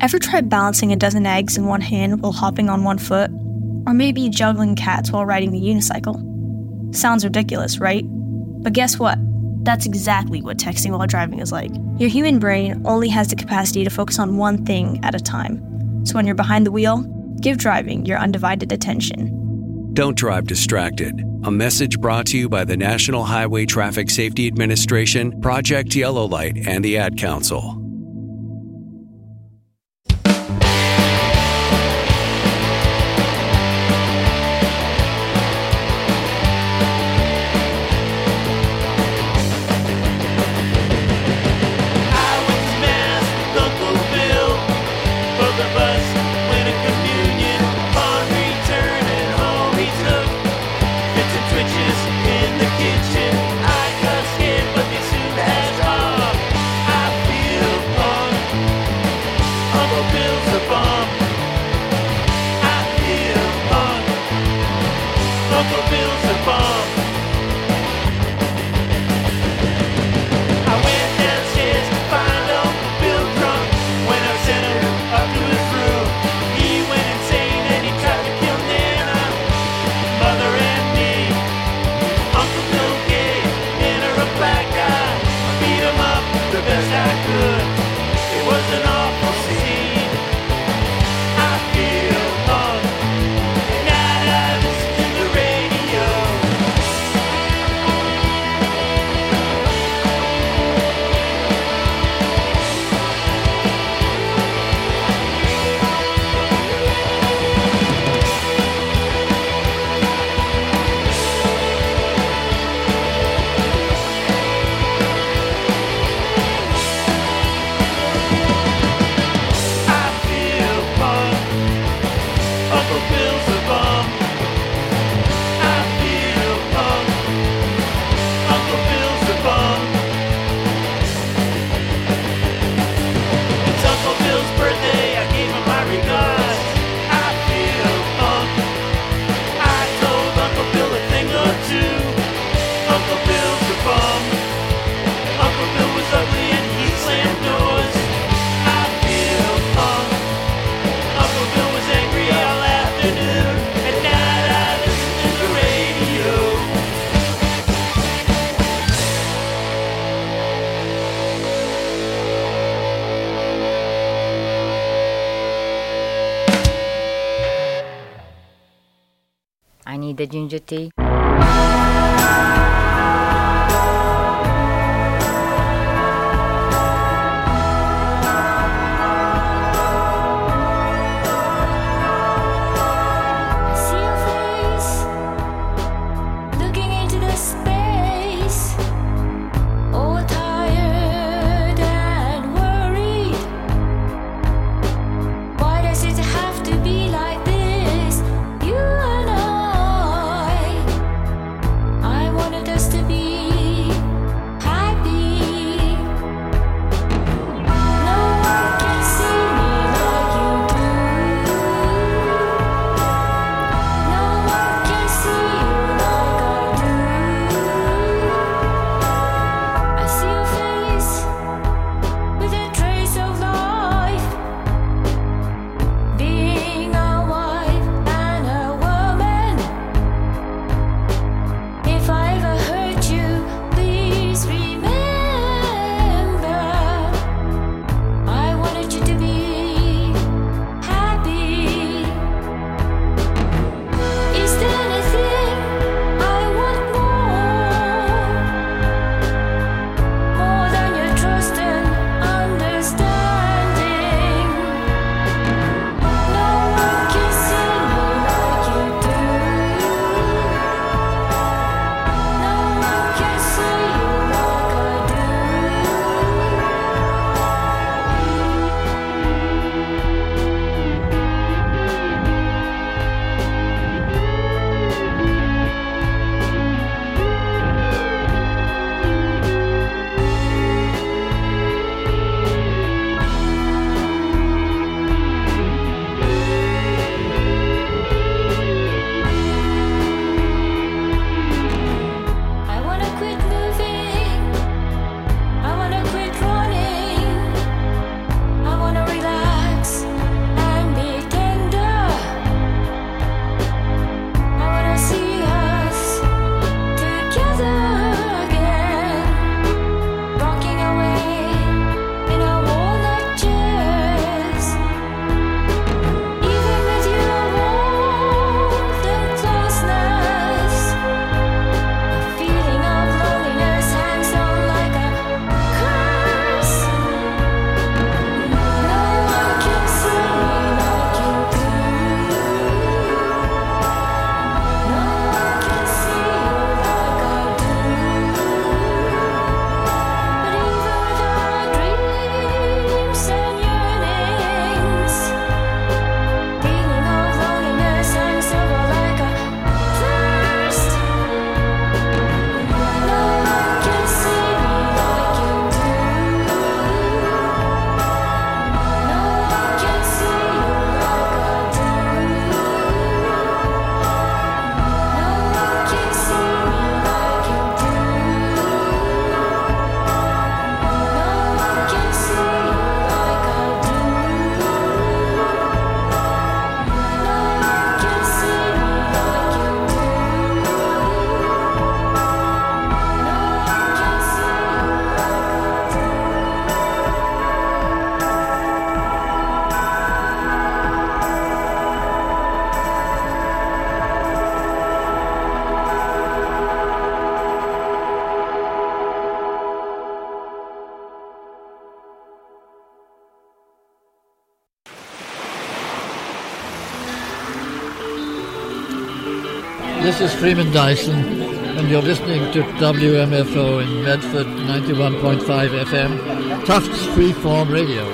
Ever tried balancing a dozen eggs in one hand while hopping on one foot? Or maybe juggling cats while riding the unicycle? Sounds ridiculous, right? But guess what? That's exactly what texting while driving is like. Your human brain only has the capacity to focus on one thing at a time. So when you're behind the wheel, give driving your undivided attention. Don't drive distracted. A message brought to you by the National Highway Traffic Safety Administration, Project Yellow Light, and the Ad Council. I need the ginger tea. Wanted to This is Freeman Dyson, and you're listening to WMFO in Medford, 91.5 FM, Tufts Freeform Radio.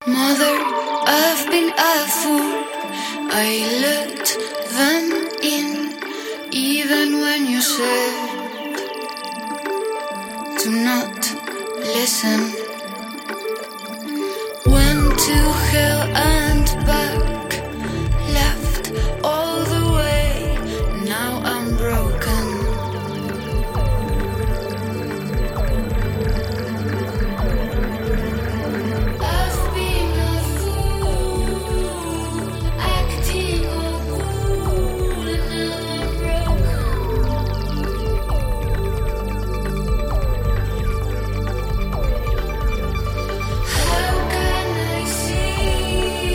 Mother, I've been a fool. I let them in, even when you said to not listen. Went to hell and back, left all the way. Now I'm broken. I've been a fool, acting a fool, and now I'm broken. How can I see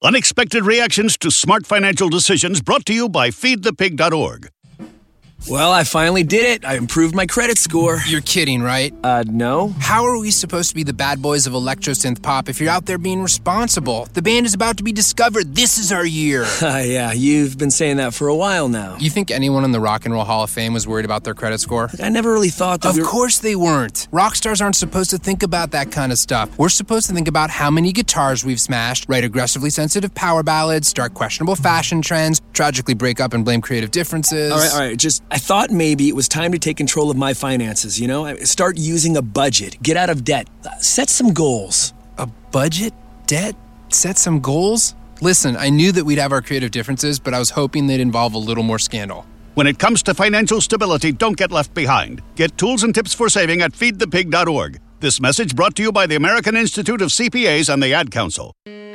Unexpected reactions to smart financial decisions brought to you by feedthepig.org. Well, I finally did it. I improved my credit score. You're kidding, right? No. How are we supposed to be the bad boys of electro-synth pop if you're out there being responsible? The band is about to be discovered. This is our year. Yeah, you've been saying that for a while now. You think anyone in the Rock and Roll Hall of Fame was worried about their credit score? I never really thought that. Of course they weren't. Rock stars aren't supposed to think about that kind of stuff. We're supposed to think about how many guitars we've smashed, write aggressively sensitive power ballads, start questionable fashion trends, tragically break up and blame creative differences. All right. I thought maybe it was time to take control of my finances, you know? Start using a budget. Get out of debt. Set some goals. A budget? Debt? Set some goals? Listen, I knew that we'd have our creative differences, but I was hoping they'd involve a little more scandal. When it comes to financial stability, don't get left behind. Get tools and tips for saving at feedthepig.org. This message brought to you by the American Institute of CPAs and the Ad Council.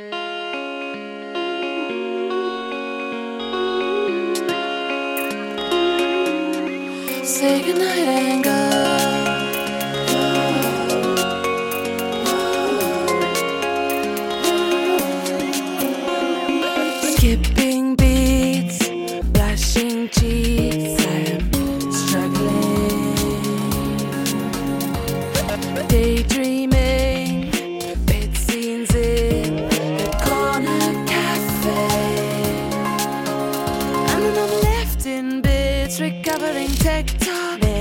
Say goodnight and go. Skipping beats, flashing cheeks, I'm struggling. Daydreaming, bed scenes in the corner cafe. And then I'm left in bits, recovering tectonic.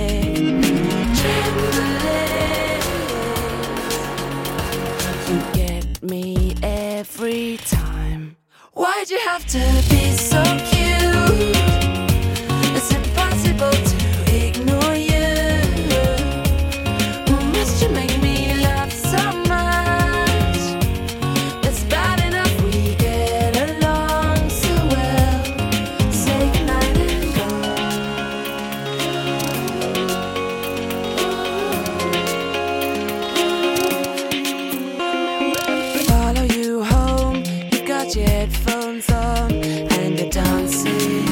You get me every time. Why'd you have to be so cute? It's impossible to ignore you. Must you make me laugh so much? It's bad enough we get along so well. Say goodnight and go. Follow you home, you've got your headphones on and you're dancing.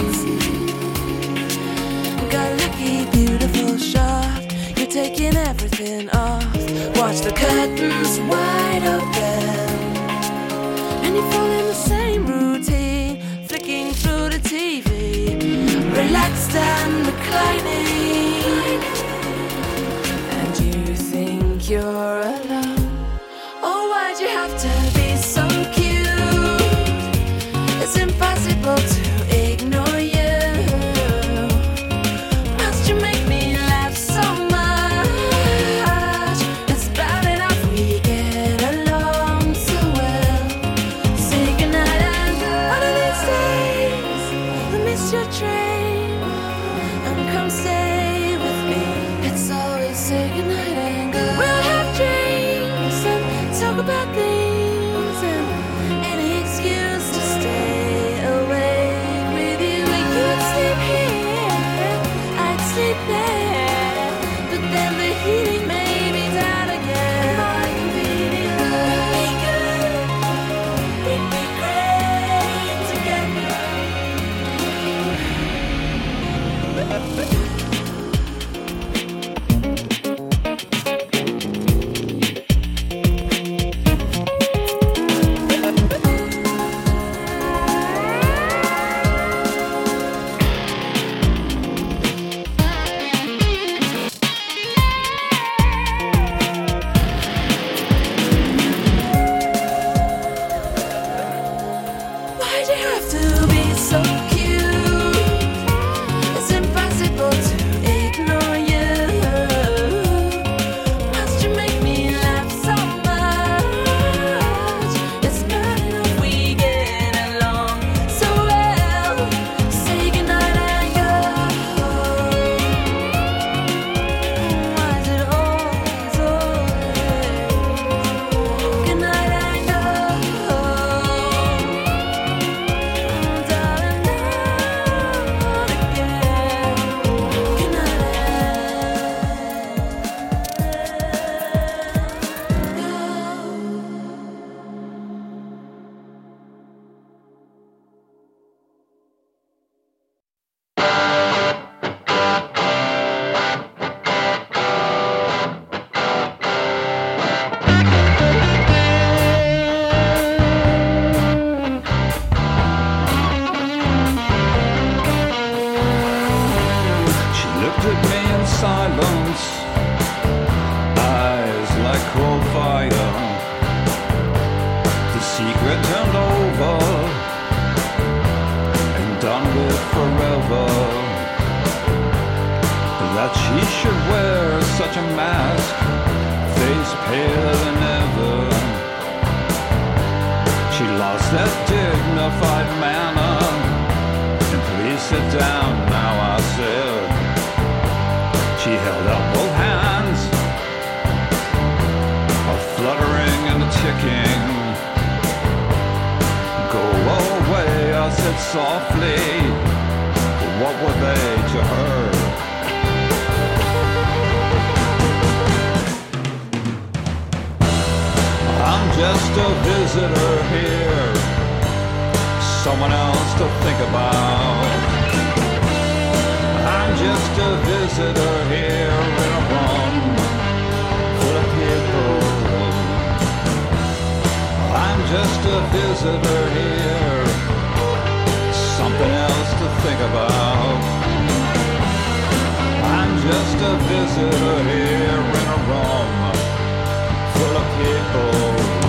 Got a lucky, beautiful shot, you're taking everything off. Watch the curtains wide open, and you fall in the same routine, flicking through the TV, relaxed and reclining. And you think you're alone. Oh, why'd you have to be so cute? It's impossible to ignore you. Must you make me laugh so much? It's bad enough we get along so well. Say goodnight and go. One of these days, I'll miss your train and come stay with me. It's always say goodnight and go. We'll have drinks and talk about things and any excuse to stay awake with you. We could sleep here, I'd sleep there, but then the heating may be down again. More convenient, we'd be great together. cold fire. The secret turned over and done with forever. That she should wear such a mask, face paler than ever. She lost that dignified manner. And please sit down now, I said. She held up both hands, a fluttering and a ticking. Go away, I said softly. What were they to her? I'm just a visitor here, someone else to think about. I'm just a visitor here in a room full of people. I'm just a visitor here, something else to think about. I'm just a visitor here in a room full of people.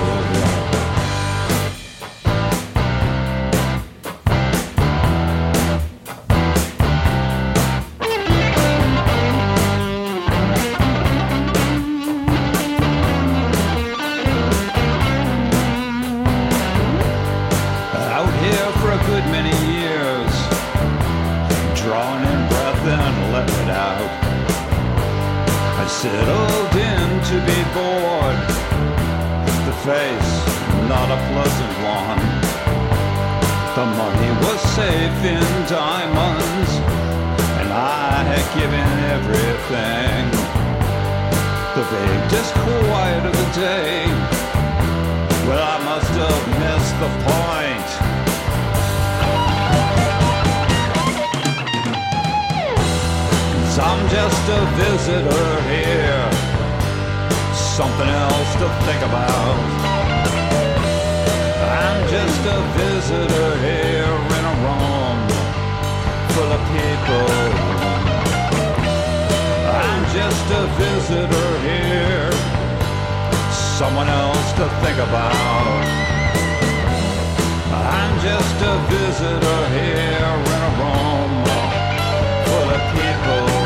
Out here for a good many years, drawing in breath and letting it out. I settled in to be bored, the face not a pleasant one. The money was safe in diamonds, and I had given everything. The vague disquiet of the day, well, I must have missed the point. I'm just a visitor here, something else to think about. I'm just a visitor here in a room full of people. I'm just a visitor here, someone else to think about. I'm just a visitor here in a room full of people.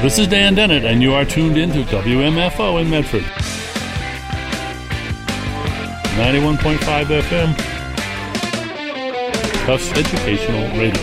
This is Dan Dennett, and you are tuned into WMFO in Medford. 91.5 FM, Tufts Educational Radio.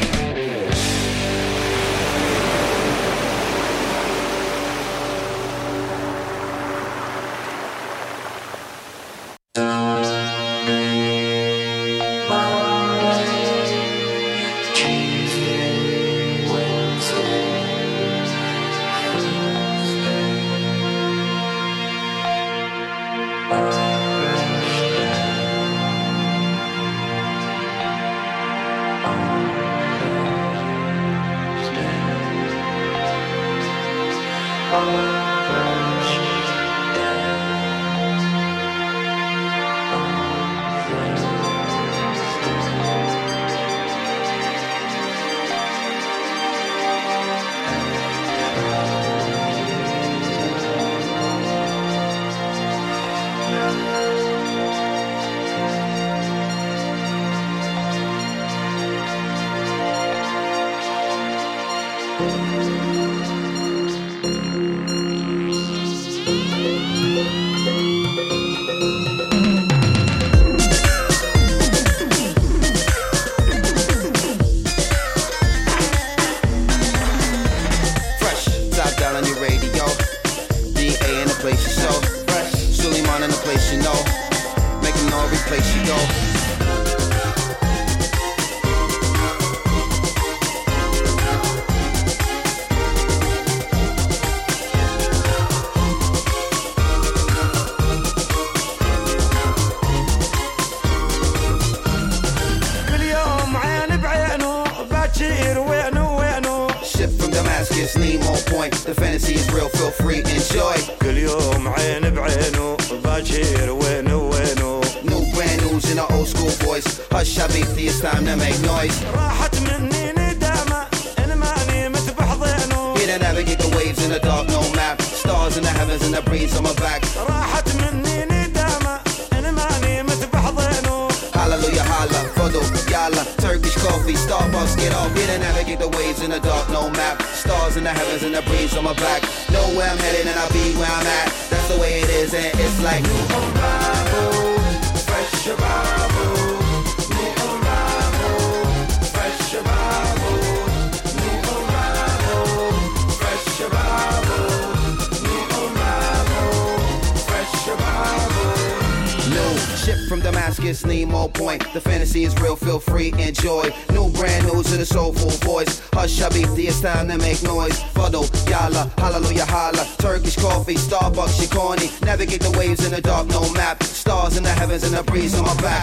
From Damascus, Nemo Point. The fantasy is real, feel free, enjoy. New brand new to the soulful voice. Hush, Habibti, it's time to make noise. Fuddle, yalla, hallelujah, holla. Turkish coffee, Starbucks, Shikoni. Navigate the waves in the dark, no map. Stars in the heavens and the breeze on my back.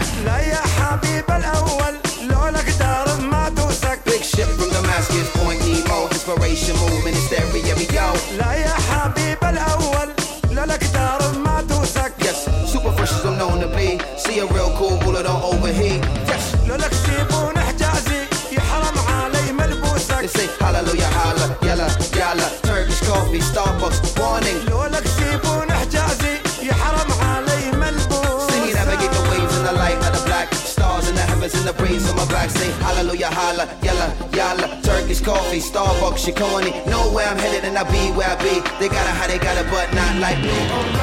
Big ship from Damascus, Point Nemo. Inspiration, movement, hysteria, we go. Yes, super fresh as I'm known to be. See a real cool bullet don't overheat. Yes. They say hallelujah, holla, yalla, yalla. Turkish coffee, Starbucks, warning. Singing, navigate the waves in the light of the black. Stars in the heavens and the breeze on my back. Say hallelujah, holla, yalla, yalla. Turkish coffee, Starbucks, Shikoni. Know where I'm headed and I be where I be. They got it how they got it, but not like me.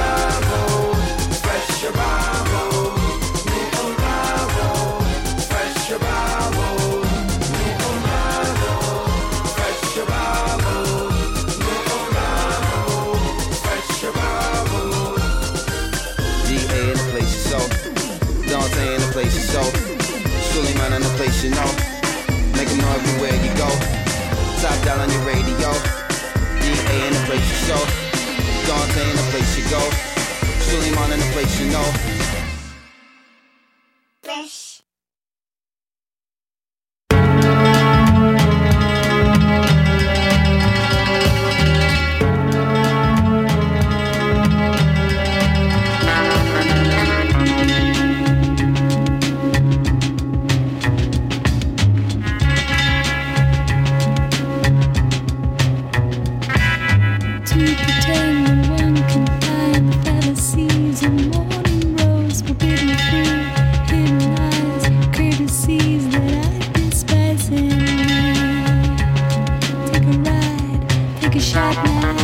Fresh arrival, new arrival, fresh arrival, new arrival, fresh arrival, new arrival, fresh arrival. DA in the place you so, Dante in the place you so, Suleiman in the place you know. Make them know everywhere you go. Top down on your radio. DA in the place you so, Dante in the place you go. Suleiman in the place you know. Fresh. Shot now.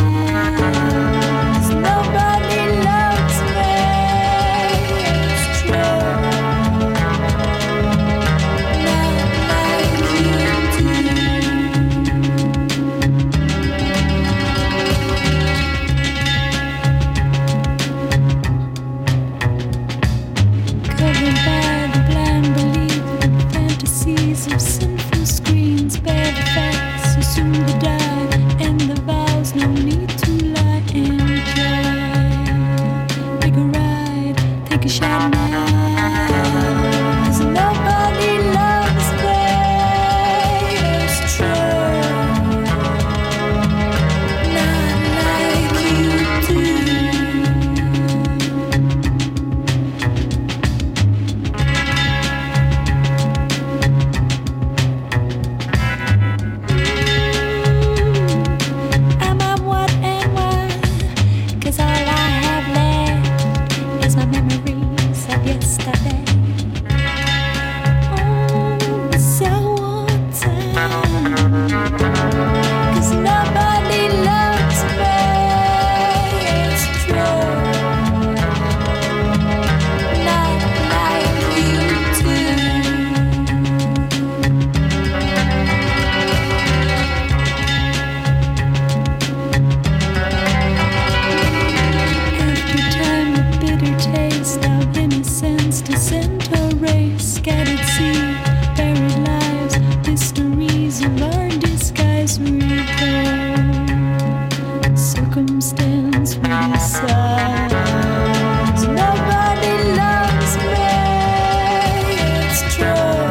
a race, scattered sea, buried lives, histories of our disguise repair. Circumstance we decide. Nobody loves me, it's true.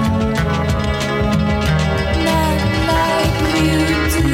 Not like you do.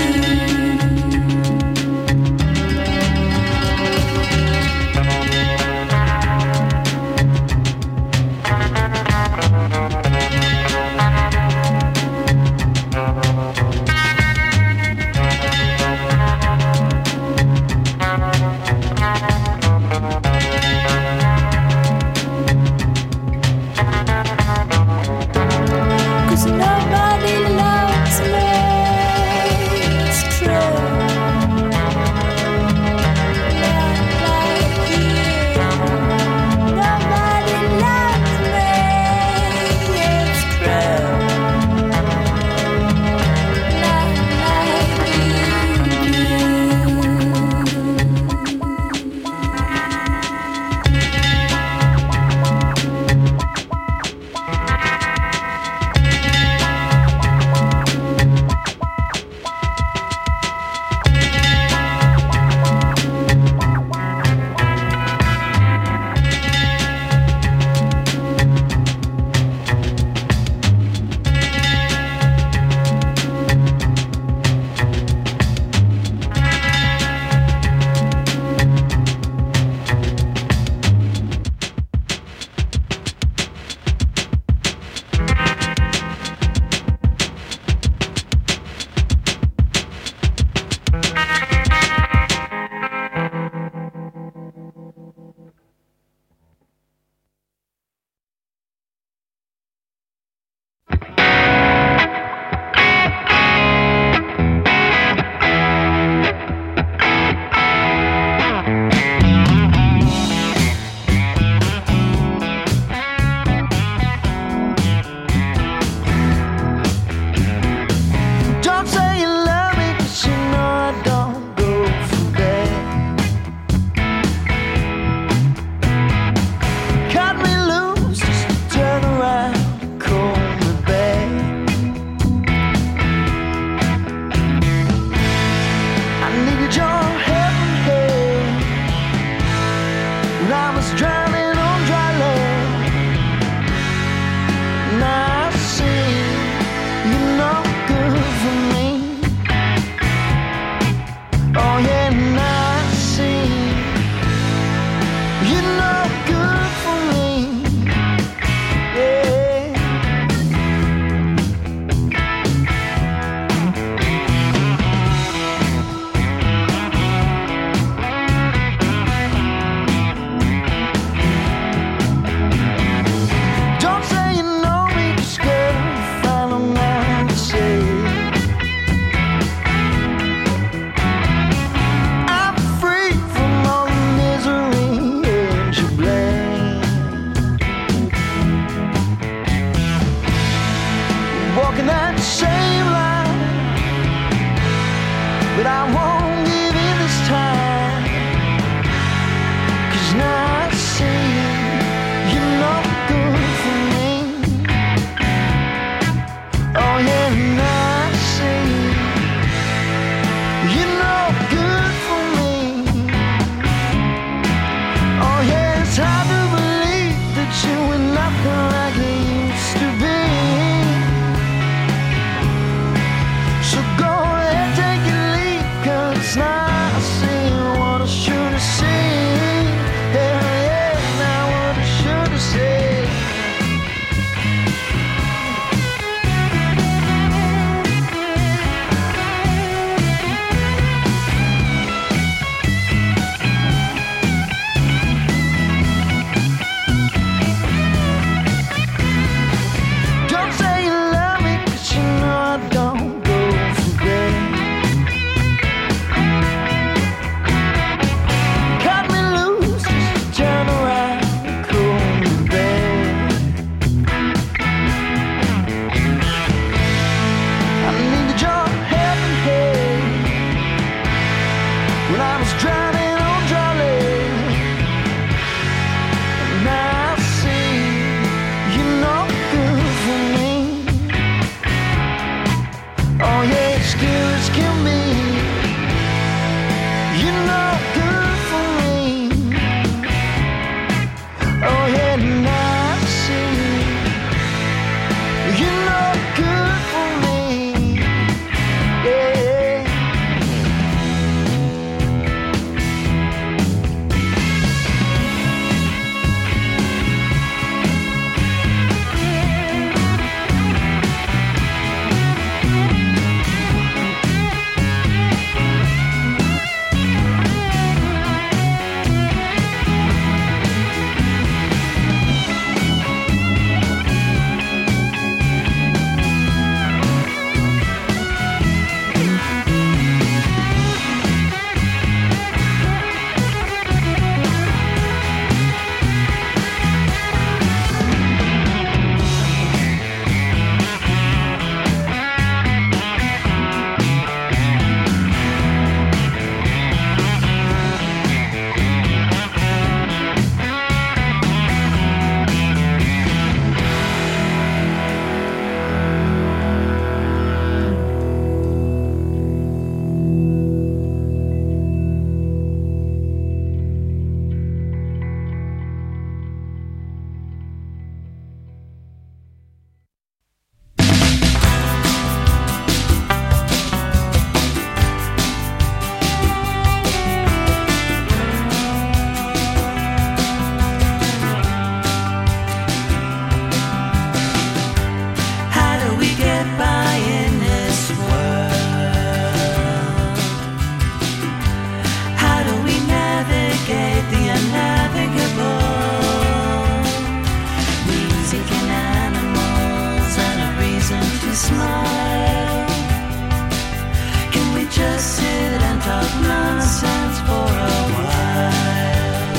music and animals and a reason to smile. Can we just sit and talk nonsense for a while?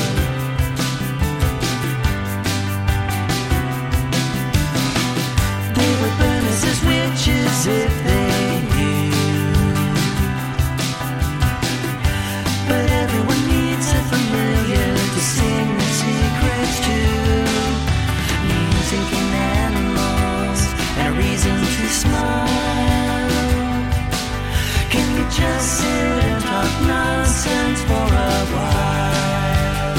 They would burn us as witches if they knew. But everyone needs a familiar to sing the secrets to. Music and animals and a reason to smile. Can we just sit and talk nonsense for a while?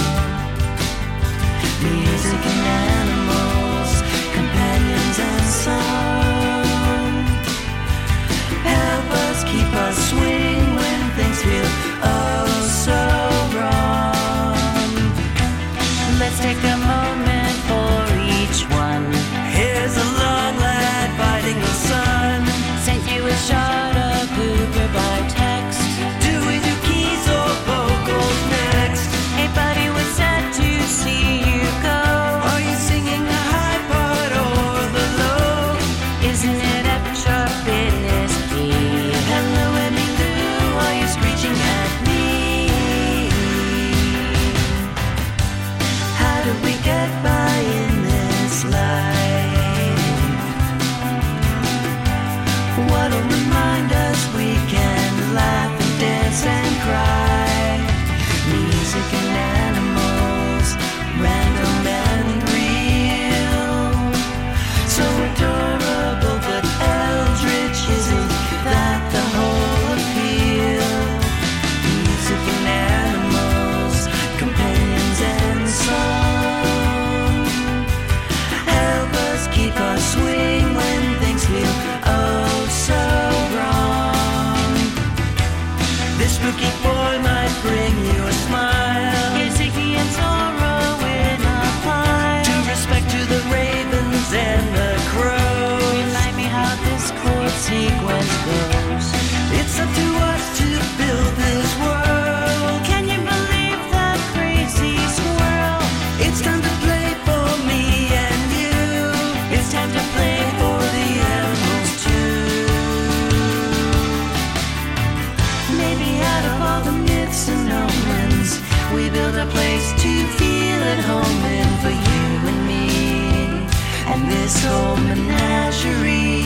Music and animals, companions and song. Help us, keep us swing when things feel oh so wrong. Let's take a moment for each one. Here's a long lad fighting the sun. Sent you a shot of Cooper by text. Do we do keys or vocals next? Hey buddy, we're sad to see you go. Are you singing the high part or the low? Isn't it F sharp, it is E? Hello, Emmy Lou, are you screeching at me? How do we get by in this life? What'll remind us we can laugh and dance and cry? Music and animals, random and real. So adorable but eldritch, isn't that the whole appeal? Music and animals, companions and song. Help us, keep us swing when things feel oh so wrong. This spooky boy might bring you a smile. Here's Iggy and sorrow in a pile. To respect to the ravens and the crows. Remind me how this chord sequence goes. It's up to us to build this world. Can you believe that crazy swirl? It's time to play for me and you. It's time to play for the animals too. Maybe out of all the myths and omens, we build a place to feel at home in for you and me, and this whole menagerie.